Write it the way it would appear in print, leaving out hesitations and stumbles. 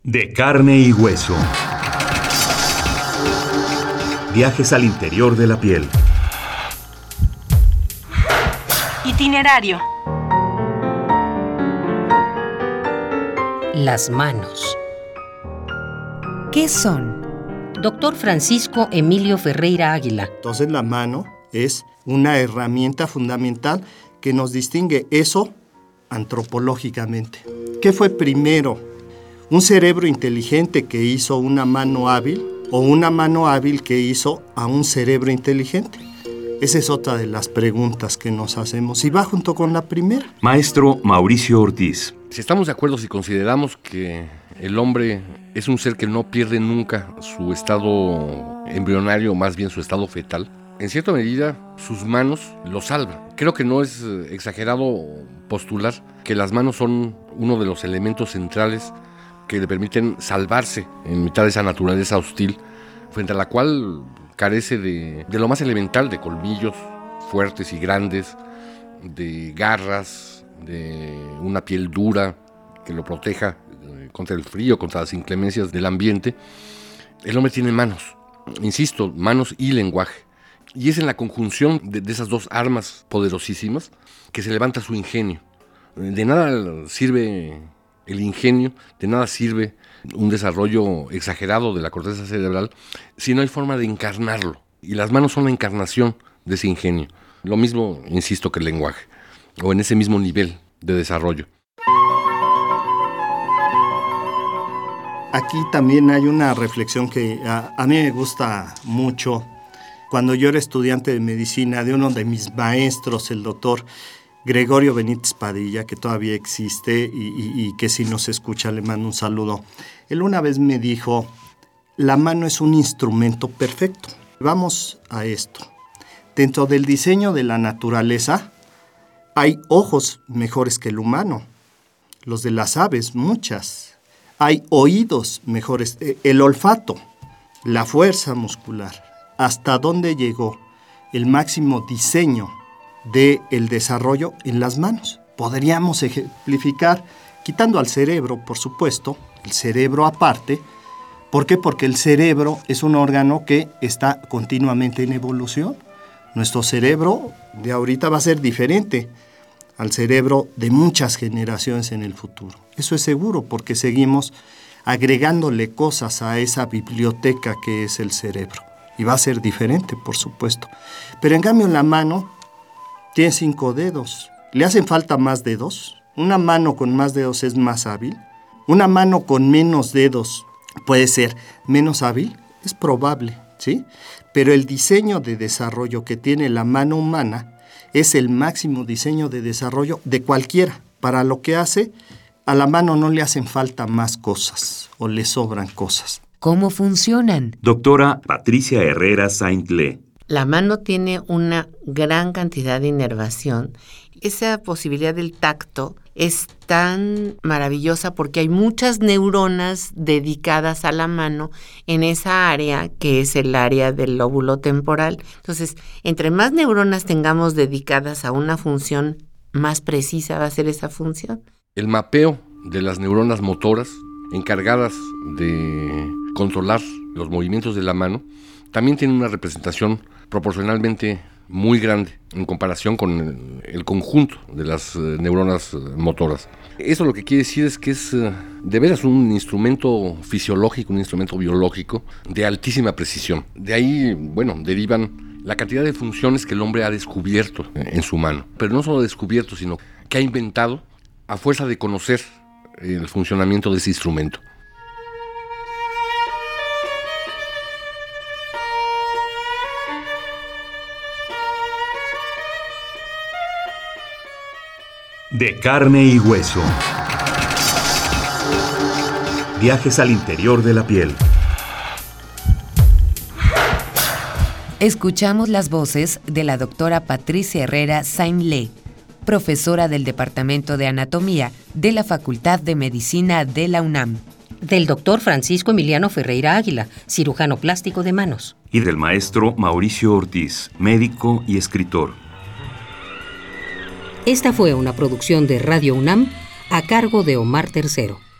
De carne y hueso. Viajes al interior de la piel. Itinerario. Las manos. ¿Qué son? Doctor Francisco Emilio Ferreira Águila. Entonces la mano es una herramienta fundamental que nos distingue, eso antropológicamente. ¿Qué fue primero? ¿Un cerebro inteligente que hizo una mano hábil o una mano hábil que hizo a un cerebro inteligente? Esa es otra de las preguntas que nos hacemos y va junto con la primera. Maestro Mauricio Ortiz. Si estamos de acuerdo, si consideramos que el hombre es un ser que no pierde nunca su estado embrionario, más bien su estado fetal, en cierta medida sus manos lo salvan. Creo que no es exagerado postular que las manos son uno de los elementos centrales que le permiten salvarse en mitad de esa naturaleza hostil, frente a la cual carece de lo más elemental, de colmillos fuertes y grandes, de garras, de una piel dura que lo proteja contra el frío, contra las inclemencias del ambiente. El hombre tiene manos, insisto, manos y lenguaje. Y es en la conjunción de esas dos armas poderosísimas que se levanta su ingenio. De nada sirve el ingenio, de nada sirve un desarrollo exagerado de la corteza cerebral si no hay forma de encarnarlo. Y las manos son la encarnación de ese ingenio. Lo mismo, insisto, que el lenguaje, o en ese mismo nivel de desarrollo. Aquí también hay una reflexión que a mí me gusta mucho. Cuando yo era estudiante de medicina, de uno de mis maestros, el doctor Gregorio Benítez Padilla, que todavía existe y que si nos escucha le mando un saludo. Él una vez me dijo, la mano es un instrumento perfecto. Vamos a esto. Dentro del diseño de la naturaleza hay ojos mejores que el humano, los de las aves, muchas. Hay oídos mejores, el olfato, la fuerza muscular. ¿Hasta dónde llegó el máximo diseño del desarrollo en las manos? Podríamos ejemplificar, quitando al cerebro, por supuesto, el cerebro aparte. ¿Por qué? Porque el cerebro es un órgano que está continuamente en evolución. Nuestro cerebro de ahorita va a ser diferente al cerebro de muchas generaciones en el futuro. Eso es seguro porque seguimos agregándole cosas a esa biblioteca que es el cerebro. Y va a ser diferente, por supuesto. Pero en cambio la mano tiene 5 dedos. ¿Le hacen falta más dedos? ¿Una mano con más dedos es más hábil? ¿Una mano con menos dedos puede ser menos hábil? Es probable, ¿sí? Pero el diseño de desarrollo que tiene la mano humana es el máximo diseño de desarrollo de cualquiera. Para lo que hace, a la mano no le hacen falta más cosas o le sobran cosas. ¿Cómo funcionan? Doctora Patricia Herrera Saint-Le. La mano tiene una gran cantidad de inervación. Esa posibilidad del tacto es tan maravillosa porque hay muchas neuronas dedicadas a la mano en esa área que es el área del lóbulo temporal. Entonces, entre más neuronas tengamos dedicadas a una función, más precisa va a ser esa función. El mapeo de las neuronas motoras encargadas de controlar los movimientos de la mano también tiene una representación proporcionalmente muy grande en comparación con el conjunto de las neuronas motoras. Eso lo que quiere decir es que es de veras un instrumento fisiológico, un instrumento biológico de altísima precisión. De ahí, derivan la cantidad de funciones que el hombre ha descubierto en su mano. Pero no solo descubierto, sino que ha inventado a fuerza de conocer el funcionamiento de ese instrumento. De carne y hueso. Viajes al interior de la piel. Escuchamos las voces de la doctora Patricia Herrera Saint-Le, profesora del Departamento de Anatomía de la Facultad de Medicina de la UNAM. Del doctor Francisco Emiliano Ferreira Águila, cirujano plástico de manos. Y del maestro Mauricio Ortiz, médico y escritor. Esta fue una producción de Radio UNAM a cargo de Omar Tercero.